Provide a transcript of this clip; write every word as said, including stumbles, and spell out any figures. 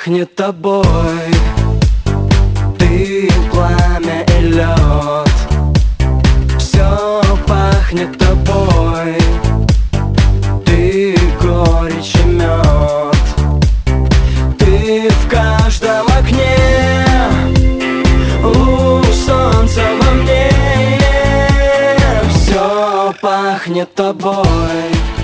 пахнет тобой. Ты пламя и лед, все пахнет тобой. Ты горечь и мед, ты в каждом окне, у солнца во мне. Все пахнет тобой.